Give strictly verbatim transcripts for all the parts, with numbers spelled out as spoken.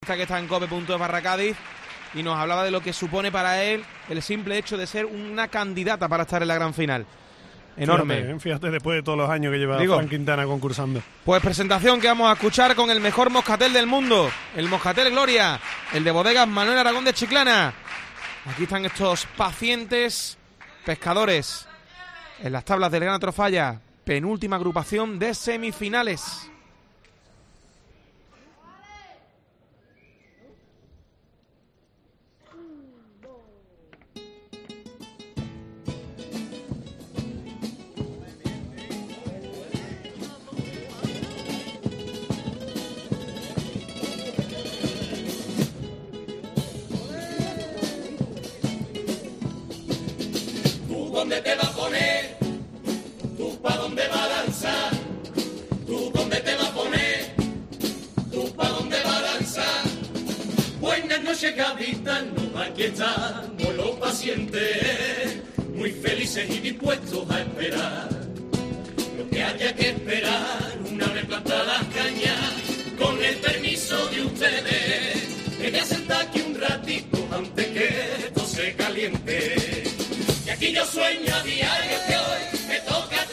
Que está en cope punto es barra Cádiz y nos hablaba de lo que supone para él el simple hecho de ser una candidata para estar en la gran final. Enorme. Fíjate, fíjate después de todos los años que lleva Digo, Fran Quintana concursando. Pues presentación que vamos a escuchar con el mejor moscatel del mundo, el Moscatel Gloria, el de Bodegas Manuel Aragón de Chiclana. Aquí están estos pacientes pescadores en las tablas del Gran Trofalla, penúltima agrupación de semifinales. ¿Dónde te va a poner? ¿Tú pa' dónde va a danzar? ¿Tú dónde te va a poner? ¿Tú pa' dónde va a danzar? Buenas noches, capitán, aquí estamos los pacientes, muy felices y dispuestos a esperar lo que haya que esperar una vez plantadas las cañas, con el permiso de ustedes. Me voy a sentar aquí un ratito antes que esto se caliente. Y yo sueño a diario que hoy me toca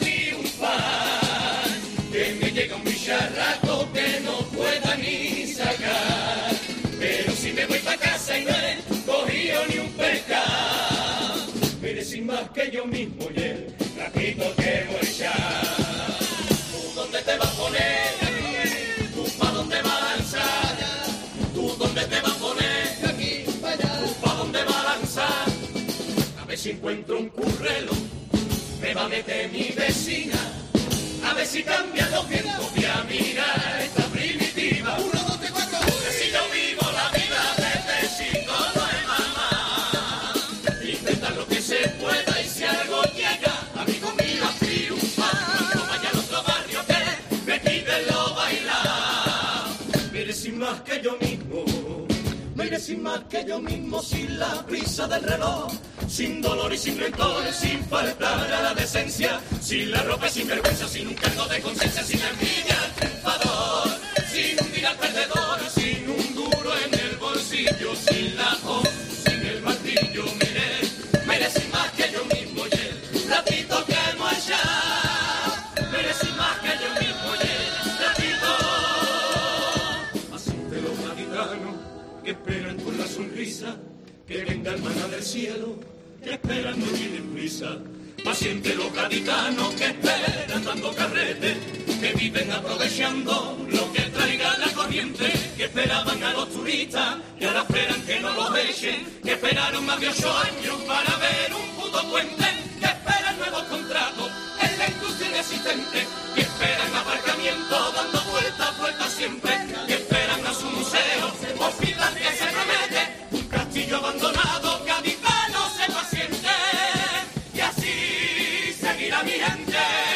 triunfar, que me llega un bicharraco que no pueda ni sacar, pero si me voy pa' casa y no he cogido ni un pescado, merecí más que yo mismo y el ratito que voy a echar. ¿Tú dónde te vas a poner? ¿Tú pa' dónde vas a lanzar? ¿Tú dónde te vas a poner? ¿Tú pa' dónde vas a lanzar? A ver si encuentro un currelo, me va a meter mi vecina, a ver si cambia los vientos, voy a mirar esta primitiva. Uno, dos, tres, cuatro, si yo vivo la vida desde chico no es mamá, intentar lo que se pueda y si algo llega, amigo mío, a triunfar, no vaya al otro barrio que me piden lo bailar, merecí más que yo mismo, merecí más que yo mismo, sin la prisa del reloj, sin dolor y sin rencor, sin faltar a la decencia, sin la ropa y sin vergüenza, sin un cargo de conciencia, sin envidia al triunfador, sin hundir al perdedor, sin un duro en el bolsillo, sin la hoz, sin el martillo, mire, merecí más que yo mismo y el ratito que hemos echado, merecí más que yo mismo y el ratito, así de los gaditanos que esperan con la sonrisa, que venga el maná del cielo, que esperan no tienen prisa, pacientes los gaditanos que esperan dando carrete, que viven aprovechando lo que traiga la corriente, que esperaban a los turistas, que ahora esperan que no los echen, que esperaron más de ocho años para ver un puto puente, que esperan nuevos contratos en la industria inexistente, que esperan aparcamiento dando vueltas, vueltas siempre, que esperan a su museo, hospital que se promete, un castillo abandonado, gaditano se paciente, y así seguirá mi gente,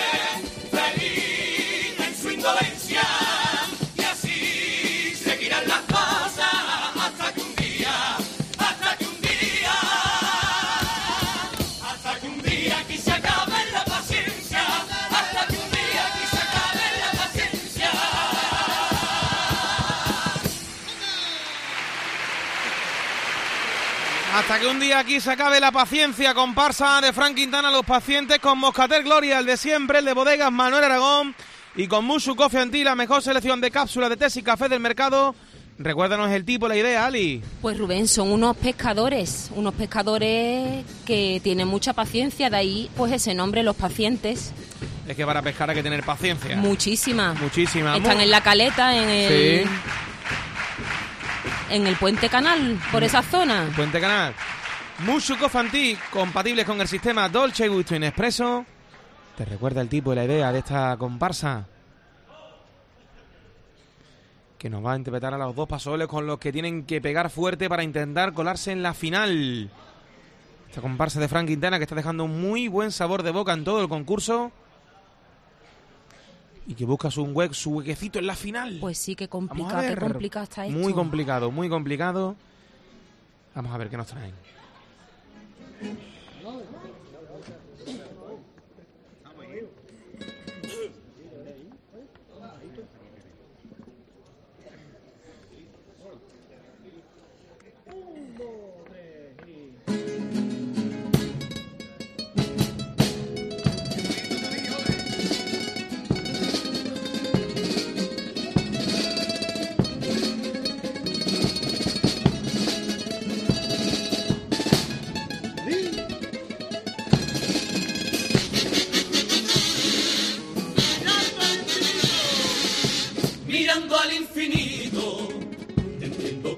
feliz en su indolencia, y así seguirán las cosas hasta que un día, hasta que un día, hasta que un día aquí se acabe la paciencia, hasta que un día aquí se acabe la paciencia. Hasta que un día aquí se acabe la paciencia, comparsa de Fran Quintana, los pacientes con Moscatel Gloria, el de siempre, el de Bodegas Manuel Aragón, y con Mushu Coffee and Tea, la mejor selección de cápsulas de té y café del mercado. Recuérdanos el tipo, la idea, Ali. Pues Rubén, son unos pescadores, unos pescadores que tienen mucha paciencia, de ahí pues ese nombre, los pacientes. Es que para pescar hay que tener paciencia. Muchísima. Muchísima. Están Muy... en la caleta, en el... Sí. En el Puente Canal, por esa zona. Puente Canal. Mushu Coffee and Tea, compatibles con el sistema Dolce Gusto Inexpreso. ¿Te recuerda el tipo y la idea de esta comparsa? Que nos va a interpretar a los dos pasodobles con los que tienen que pegar fuerte para intentar colarse en la final. Esta comparsa de Fran Quintana que está dejando un muy buen sabor de boca en todo el concurso. Y que busca su, hue su huequecito en la final. Pues sí, qué complicado, qué complicado está esto. Muy complicado, muy complicado. Vamos a ver qué nos traen.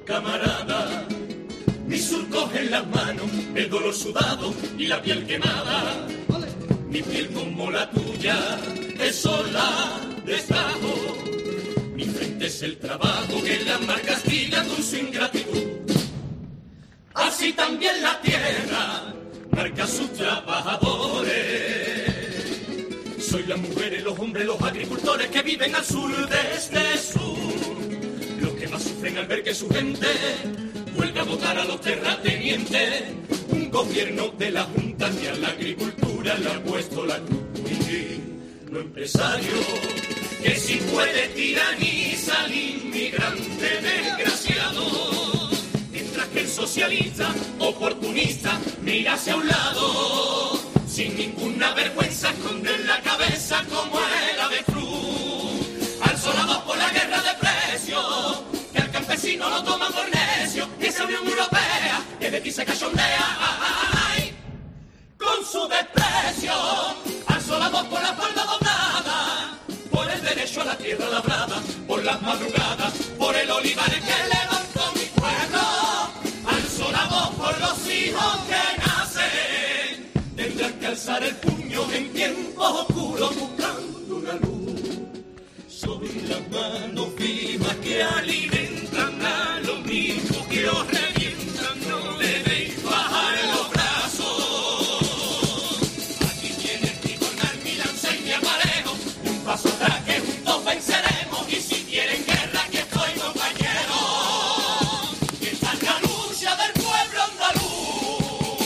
camarada. Mis surcos en las manos, el dolor sudado y la piel quemada. Mi piel como la tuya, es sola destajo. Mi frente es el trabajo que la mar castiga con su ingratitud. Así también la tierra marca sus trabajadores. Soy las mujeres, los hombres, los agricultores que viven al sur de este sur. Los que más sufren al ver que su gente vuelve a votar a los terratenientes. Un gobierno de la Junta que a la agricultura le ha puesto la cruz. No empresario que si puede tiranizar al inmigrante desgraciado. Mientras que el socialista oportunista mira hacia un lado. Sin ninguna vergüenza esconde la cabeza como el avestruz. Alzolados por la guerra de precios, que al campesino lo toman por necio. Y esa Unión Europea que de ti se cachondea, ay, con su desprecio. Alzolados por la espalda doblada, por el derecho a la tierra labrada, por las madrugadas, por el olivar que levantó mi pueblo. Alzolados por los hijos que nacen, tendrán que alzar el puño en tiempos oscuros buscando una luz. Soy las manos vivas que alimentan a los mismos que os revientan. No debéis bajar los brazos. Aquí tienes mi jornal, mi lanza y mi aparejo. Un paso atrás que juntos venceremos. Y si quieren guerra, que estoy compañero. Que esta es la lucha del pueblo andaluz.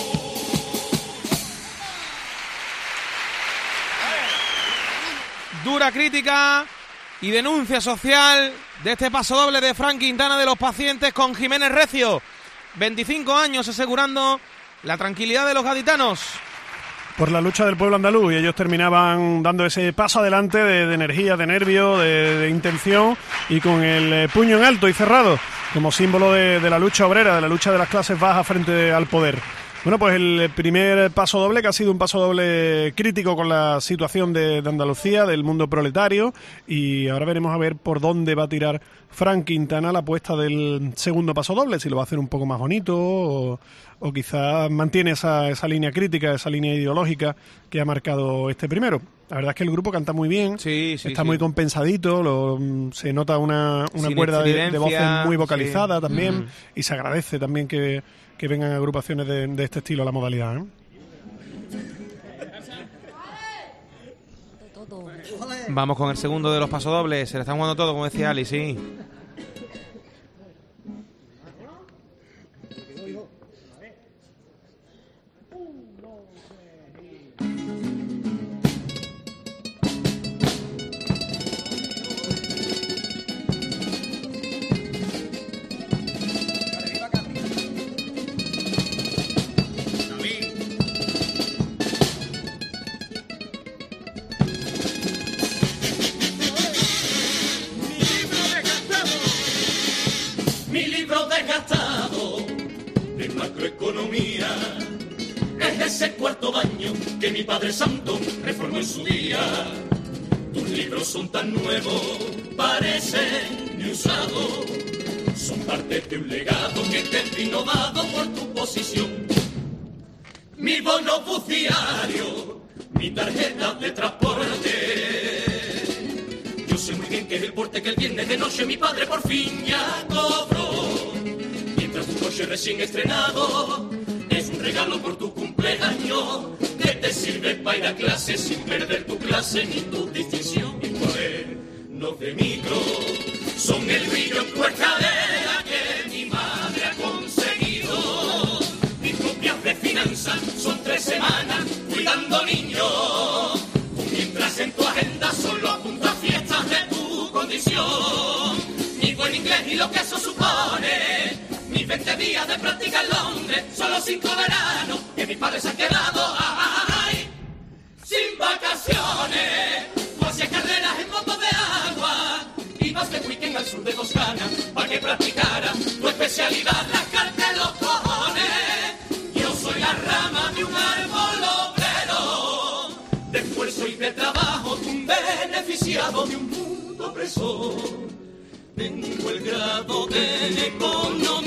Dura crítica y denuncia social de este paso doble de Fran Quintana de los pacientes con Jiménez Recio. veinticinco años asegurando la tranquilidad de los gaditanos. Por la lucha del pueblo andaluz, y ellos terminaban dando ese paso adelante de, de energía, de nervio, de, de intención, y con el eh, puño en alto y cerrado, como símbolo de, de la lucha obrera, de la lucha de las clases bajas frente al poder. Bueno, pues el primer paso doble, que ha sido un paso doble crítico con la situación de, de Andalucía, del mundo proletario, y ahora veremos a ver por dónde va a tirar Fran Quintana la apuesta del segundo paso doble, si lo va a hacer un poco más bonito o, o quizás mantiene esa, esa línea crítica, esa línea ideológica que ha marcado este primero. La verdad es que el grupo canta muy bien, sí, sí, está sí. muy compensadito, lo, se nota una, una cuerda de, de voces muy vocalizada, sí. también, mm. y se agradece también que, que vengan agrupaciones de, de este estilo a la modalidad, ¿eh? Vamos con el segundo de los pasodobles. Se le están jugando todo, como decía Ali, sí. Macroeconomía es ese cuarto baño que mi Padre Santo reformó en su día. Tus libros son tan nuevos, parecen ni usados. Son parte de un legado que te vino dado por tu posición. Mi bono buciario, mi tarjeta de transporte. Yo sé muy bien que es el porte que el viernes de noche mi padre por fin ya cobró. Tu coche recién estrenado es un regalo por tu cumpleaños que te sirve para ir a clase sin perder tu clase ni tu distinción. Mis cuadernos de micro son el brillo en tu escalera que mi madre ha conseguido. Mis copias de finanzas son tres semanas cuidando niños, mientras en tu agenda solo apuntas fiestas de tu condición. Mi buen inglés y lo que eso supone, mis veinte días de práctica en Londres, solo cinco veranos que mis padres han quedado, ay, sin vacaciones. Tú hacías carreras en motos de agua, ibas de weekend al sur de Toscana para que practicara tu especialidad, rascarte los cojones. Yo soy la rama de un árbol obrero, de esfuerzo y de trabajo, un beneficiado de un mundo opresor. Tengo el grado de economía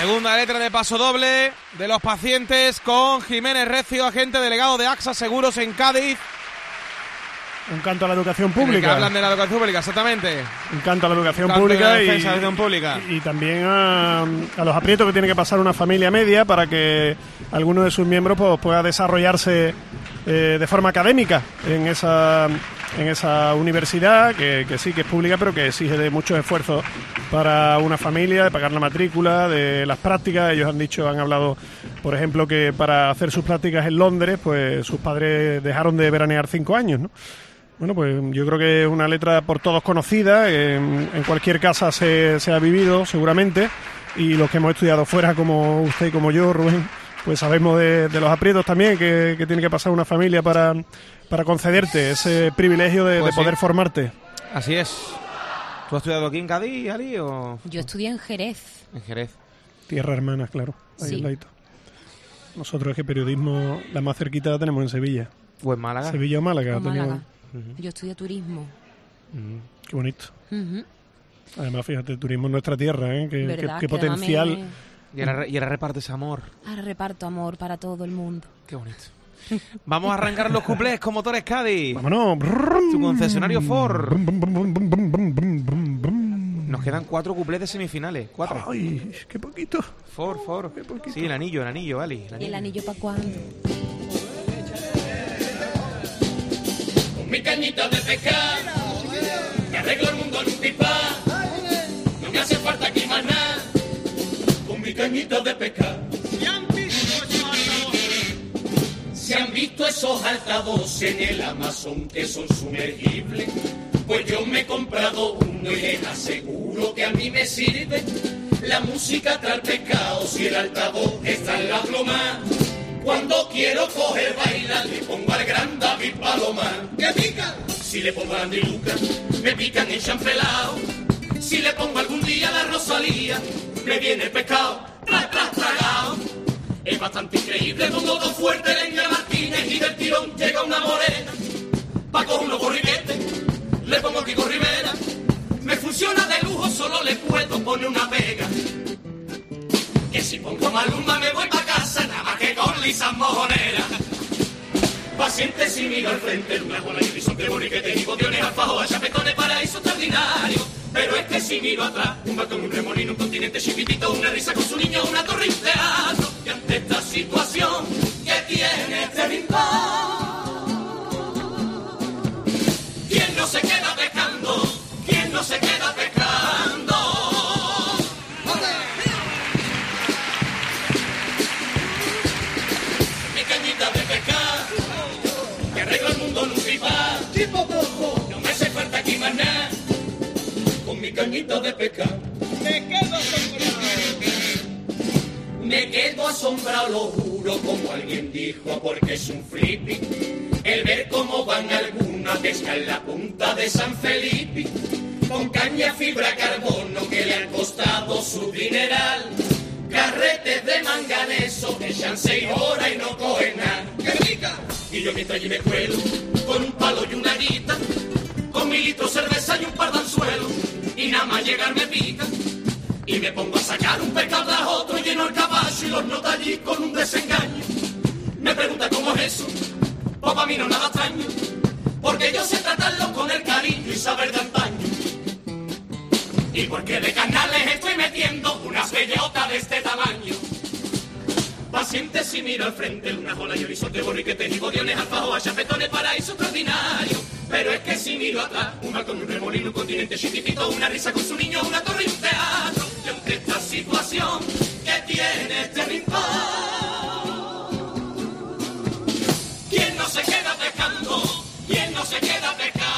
Segunda letra de paso doble de los pacientes con Jiménez Recio, agente delegado de AXA Seguros en Cádiz. Un canto a la educación En el que pública. hablan de la educación pública, exactamente. Un canto a la educación Canto pública de y, defensa de la educación pública. y también a, a los aprietos que tiene que pasar una familia media para que alguno de sus miembros pues, pueda desarrollarse eh, de forma académica en esa en esa universidad que, que sí que es pública pero que exige de muchos esfuerzos para una familia, de pagar la matrícula, de las prácticas. Ellos han dicho, han hablado, por ejemplo, que para hacer sus prácticas en Londres pues sus padres dejaron de veranear cinco años, ¿no? Bueno, pues yo creo que es una letra por todos conocida, en, en cualquier casa se, se ha vivido seguramente, y los que hemos estudiado fuera, como usted y como yo, Rubén, pues sabemos de, de los aprietos también que, que tiene que pasar una familia para, para concederte ese privilegio de, Pues de poder sí. formarte. Así es. ¿Tú has estudiado aquí en Cádiz, Ali, o Yo estudié en Jerez. en Jerez? Tierra hermana, claro, ahí Sí. al ladito. Nosotros es que periodismo, la más cerquita la tenemos en Sevilla. ¿O en Málaga? Sevilla o Málaga. O tenemos- Málaga. Yo estudié turismo. Qué bonito. Ujú. Además, fíjate, el turismo en nuestra tierra, ¿eh? Qué, qué- ¿Verdad? qué Que ahora potencial. me- Y ahora, y ahora repartes amor. Ahora reparto amor para todo el mundo. Qué bonito. Vamos a arrancar los cuplés con Motores Cádiz. Vámonos. Tu concesionario Ford. Brum, brum, brum, brum, brum, brum, brum, brum, brum. Nos quedan cuatro cuplés de semifinales. Cuatro. Ay, qué poquito. Ford, Ford. Sí, el anillo, el anillo, Ali. El ¿Y el anillo. anillo para cuándo? Con mi cañita de pescar, que arreglo el mundo en un pipa. No me hace falta aquí más nada. Con mi cañita de pescar. ¿Se han visto esos altavoces en el Amazon que son sumergibles? Pues yo me he comprado uno y les aseguro que a mí me sirve. La música trae el pescado si el altavoz está en la ploma. Cuando quiero coger bailar le pongo al gran David Palomar. ¿Qué pica? Si le pongo a Andy Lucas, me pican en champelao. Si le pongo algún día a la Rosalía, me viene el pescado, tras, tras, tragao. Es bastante increíble como dos fuertes Leña Martínez y del tirón llega una morena. Pa' coger unos gorriquetes, le pongo Kiko Rivera. Me funciona de lujo, solo le puedo poner una pega. Que si pongo Maluma me voy pa' casa, nada más que con Lisa Mojonera. Paciente si miro al frente, una bola y horizonte, borriquetes y botiones, alfajores, chapetones, paraíso extraordinario. Pero es que si miro atrás, un balcón, un remolino, un continente chiquitito, una risa con su niño, una torre y un teatro. Y ante esta situación que tiene este rincón, ¿quién no se queda pescando? ¿Quién no se queda pescando? Mi cañita de pescar, que arreglo el mundo en un pipa. No me hace falta aquí más nada. Con mi cañita de pescar me quedo asombrado. Me quedo asombrado, lo juro, como alguien dijo, porque es un flippy. El ver cómo van algunos a pescar en la punta de San Felipe, con caña fibra carbono que le han costado su dineral. Carretes de manganeso que echan seis horas y no cogen nada. ¡Qué rica! Y yo mientras allí me cuelo, con un palo y una guita, con mi litro de cerveza y un par de anzuelos, y nada más llegar me pica, y me pongo a sacar un pescado tras otro, lleno el caballo y los nota allí con un desengaño. Me pregunta cómo es eso, pues para mí no nada extraño, porque yo sé tratarlo con el cariño y saber de antaño. Y porque de canales estoy metiendo unas bellotas de este tamaño. Paciente si miro al frente, una jola y horizonte, borriquetes y bodiones, alfajores, chapetones, paraíso extraordinario. Pero es que si miro atrás, un balcón, un remolino, un continente chiquitito, una risa con su niño, una torre y un teatro. Y ante esta situación que tiene este rincón, ¿quién no se queda pescando? ¿Quién no se queda pescando?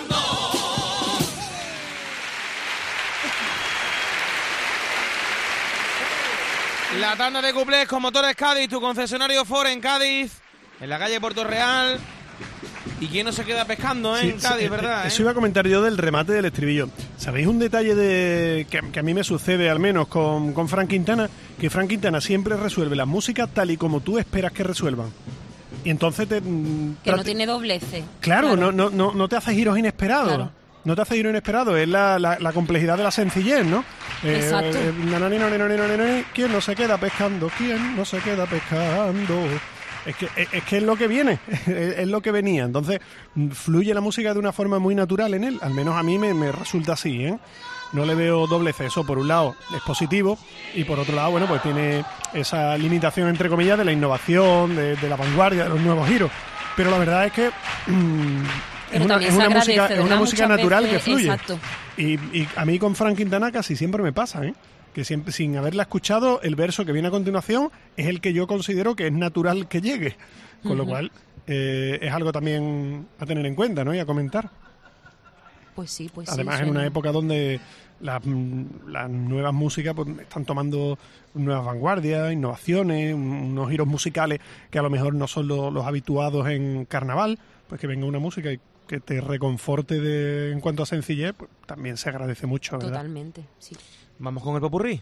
La tanda de cuplés con Motores Cádiz, tu concesionario Ford en Cádiz, en la calle Puerto Real. ¿Y quién no se queda pescando, eh? Sí, en Cádiz, sí, verdad? Eso eh? iba a comentar yo del remate del estribillo. ¿Sabéis un detalle de que, que a mí me sucede, al menos, con, con Frank Quintana? Que Frank Quintana siempre resuelve las músicas tal y como tú esperas que resuelvan. Y entonces te... Que no tiene doblece. Claro, No, no, no, no te hace giros inesperados. Claro. no te hace giro inesperado, es la, la, la complejidad de la sencillez, ¿no? Exacto. Eh, eh, nanani, nanani, nanani, nanani, ¿quién no se queda pescando? ¿Quién no se queda pescando? Es que es, es que es lo que viene, es, es lo que venía. Entonces, fluye la música de una forma muy natural en él, al menos a mí me, me resulta así, ¿eh? No le veo doblez. Eso, por un lado, es positivo, y por otro lado, bueno, pues tiene esa limitación, entre comillas, de la innovación, de, de la vanguardia, de los nuevos giros. Pero la verdad es que mmm, es una, es una música, es una música natural veces, que fluye. Exacto. Y, y a mí con Frank Quintana casi siempre me pasa, ¿eh? Que siempre, sin haberla escuchado, el verso que viene a continuación es el que yo considero que es natural que llegue. Con uh-huh. lo cual, eh, es algo también a tener en cuenta, ¿no? Y a comentar. Pues sí, pues Además, sí, en una época donde las, las nuevas músicas pues, están tomando nuevas vanguardias, innovaciones, unos giros musicales que a lo mejor no son lo, los habituados en carnaval, pues que venga una música y que te reconforte de, en cuanto a sencillez, pues también se agradece mucho, ¿verdad? Totalmente, sí. Vamos con el popurrí.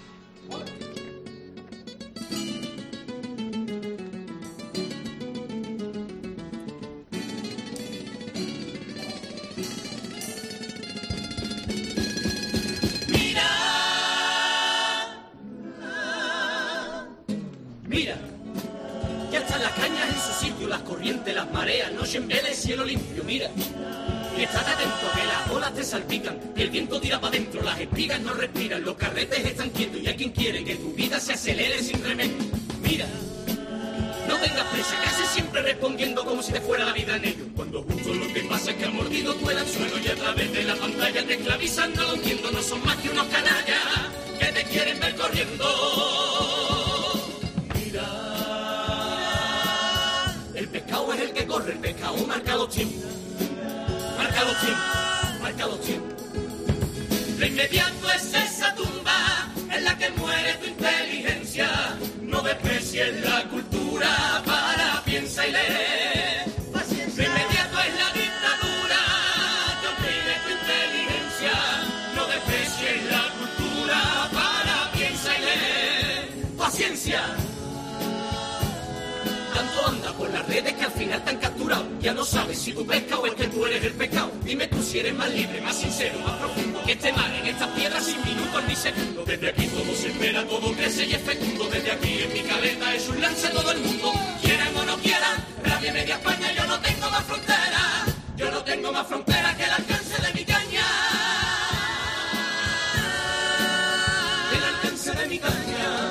Mira, ya están las cañas en su sitio, las corrientes, las mareas, noche en vela y cielo limpio, mira. Y estate atento que las olas te salpican, que el viento tira para adentro, las espigas no respiran, los carretes están quietos y hay quien quiere que tu vida se acelere sin remedio. Mira, no tengas prisa, casi siempre respondiendo como si te fuera la vida en ello. Cuando justo lo que pasa es que han mordido tu el anzuelo y a través de la pantalla te esclavizan, no lo entiendo, no son más que unos canallas que te quieren ver corriendo. El pescado es el que corre, el pescado marca los tiempos, marca los tiempos, marca los tiempos. Lo inmediato es esa tumba en la que muere tu inteligencia. No desprecies la cultura, para, piensa y lee. Lo inmediato es la dictadura que oprime tu inteligencia. No desprecies la cultura, para, piensa y lee. Paciencia. Tanto anda por las redes que al final te han capturado. Ya no sabes si tú pescas o es que tú eres el pescado. Dime tú si eres más libre, más sincero, más profundo que este mar en estas piedras sin minutos ni segundos. Desde aquí todo se espera, todo crece y es fecundo. Desde aquí en mi caleta es un lance todo el mundo. Quieran o no quieran, rabia media España, yo no tengo más frontera. Yo no tengo más frontera que el alcance de mi caña. El alcance de mi caña.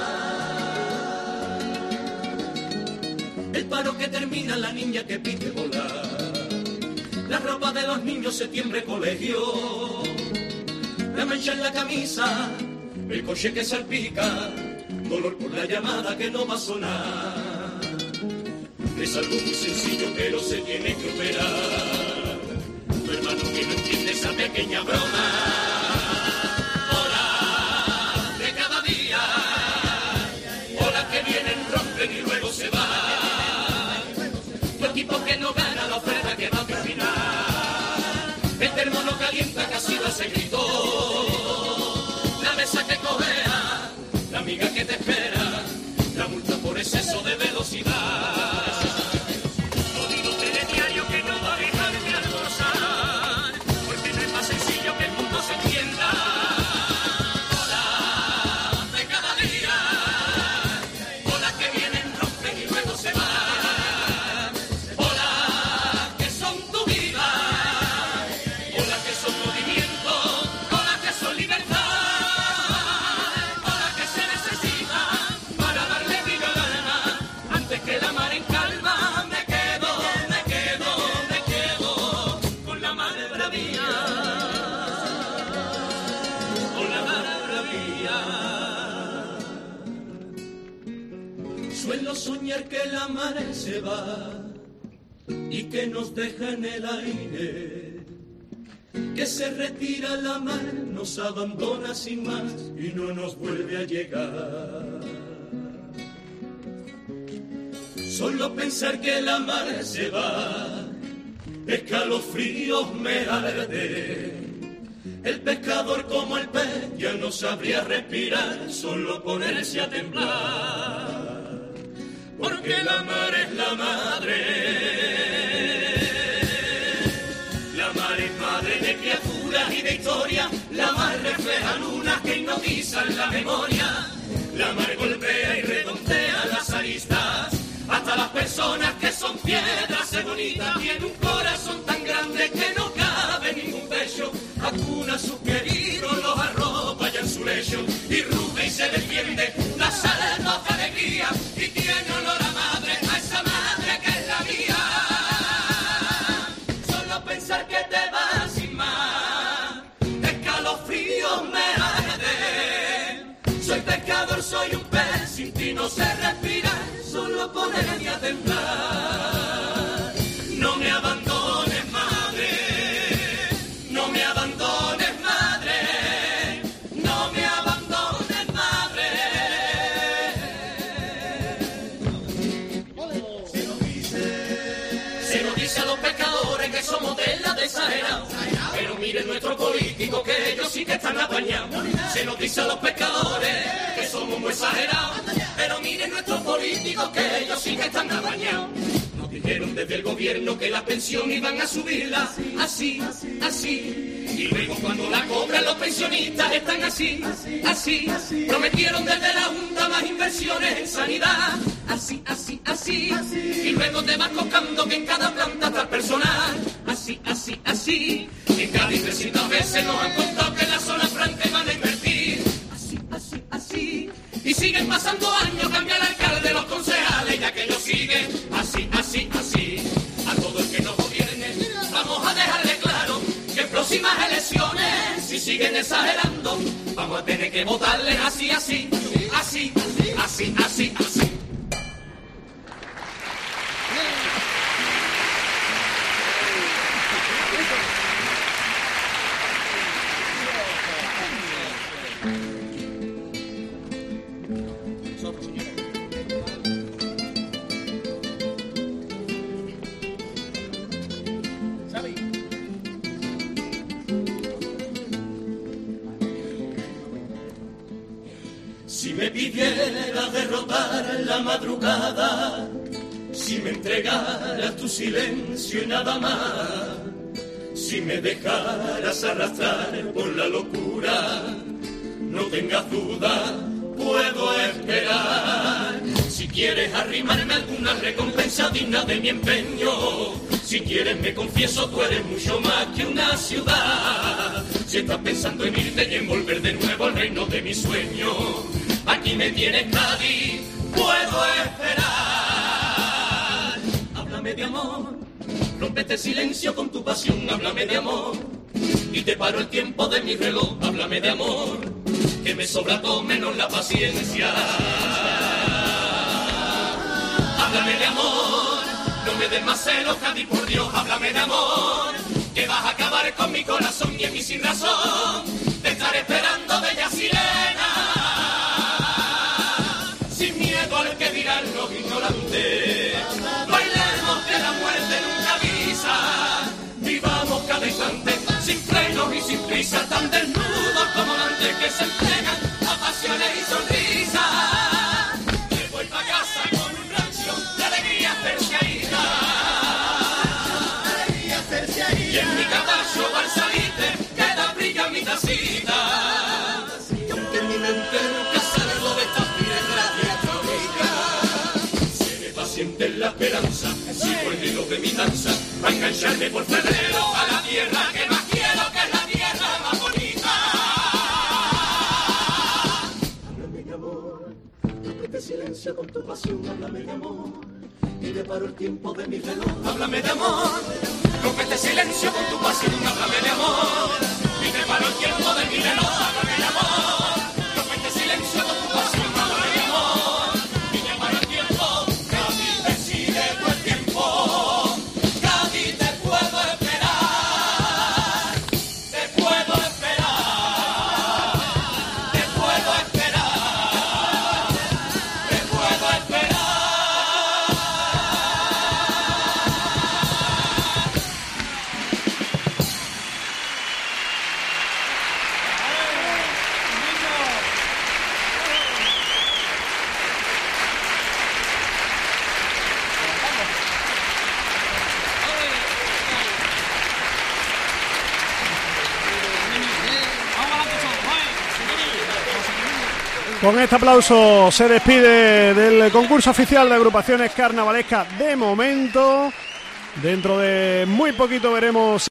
El paro que termina, la niña que pide volar. La ropa de los niños, septiembre, colegio. La mancha en la camisa, el coche que salpica. Dolor por la llamada que no va a sonar. Es algo muy sencillo, pero se tiene que operar. Tu hermano que no entiende esa pequeña broma. Hola de cada día. Hola que vienen, rompen y luego se van. Equipo que no gana, la oferta que va a terminar. El termo no calienta, casi lo se gritó. La mesa que cojea, la amiga que te espera, la multa por exceso de velocidad. Jodido telediario que no va a dejar de almorzar, porque no es más sencillo que el mundo se entienda. Hola de cada día, hola que vienen, rompen y luego se van. Suelo soñar que la mar se va y que nos deja en el aire, que se retira la mar, nos abandona sin más y no nos vuelve a llegar. Solo pensar que la mar se va, escalofríos me arde. El pescador como el pez ya no sabría respirar, solo ponerse a temblar. Porque la mar es la madre, la mar es madre de criatura. de historia, la mar refleja luna que hipnotiza en la memoria. La mar golpea y redondea las aristas, hasta las personas que son piedras se bonitas. Tiene un corazón tan grande que no cabe ningún pecho, acuna a sus queridos, los arropa ya en su lecho, y ruge y se defiende, la salva de alegría, y tiene olor a madre, a esa madre que es la mía. Solo pensar que te vas sin más, escalofríos me arden. Soy pescador, soy un pez, sin ti no sé respirar, solo ponerme a temblar. No me abandones, madre, no me abandones, madre, no me abandones, madre. Se nos dice, se nos dice a los pescadores que somos de la de exagerados, pero miren nuestros políticos que ellos sí que están apañados. Se nos dice a los pescadores que somos muy exagerados, pero miren nuestros políticos que ellos sí que están apañados. Nos dijeron desde el gobierno que la pensión iban a subirla, así, así, y luego cuando la cobran los pensionistas están así, así, prometieron desde la Junta más inversiones en sanidad, así, así, así, y luego te vas coscando que en cada planta está el personal, así, así, así, en Cádiz trescientas veces nos han contado que en la zona franca van a invertir, así, así, así, y siguen pasando años, cambia el alcalde, los concejales, y aquellos siguen así, así, así. A todo el que nos gobierne vamos a dejarle claro que en próximas elecciones, si siguen exagerando, vamos a tener que votarles así, así, así, así, así, así. Si me pidieras derrotar la madrugada, si me entregaras tu silencio y nada más, si me dejaras arrastrar por la locura, no tengas duda, puedo esperar. Si quieres arrimarme alguna recompensa digna de mi empeño, si quieres me confieso, tú eres mucho más que una ciudad. Si estás pensando en irte y en volver de nuevo al reino de mis sueños, aquí me tienes, Cádiz, puedo esperar. Háblame de amor, rompe este silencio con tu pasión, háblame de amor, y te paro el tiempo de mi reloj, háblame de amor, que me sobra todo menos la paciencia. Háblame de amor, no me des más celos, Cádiz, por Dios, háblame de amor, que vas a acabar con mi corazón y en mi sin razón, te estaré esperando, bella sirena. Al que dirán los ignorantes, bailemos que la muerte nunca avisa, vivamos cada instante sin frenos y sin prisa, tan desnudos como antes que se entregan a pasiones y sonrisas. Me voy pa' casa con un rancho de alegría terciarita, y en mi caballo balsalite queda brilla mi tacita, y aunque mi mente nunca salgo de esta siente la esperanza, sigo el hilo de mi danza, a engancharme por febrero a la tierra que más quiero, que es la tierra más bonita. Háblame de amor, rompe este silencio con tu pasión, háblame de amor, y te paro el tiempo de mi reloj. Háblame de amor, rompe este silencio con tu pasión, háblame de amor, y te paro el tiempo de mi reloj. Háblame de amor, rompe este silencio con tu pasión, háblame de amor, y te paro el tiempo. Con este aplauso se despide del concurso oficial de agrupaciones carnavalescas de momento. Dentro de muy poquito veremos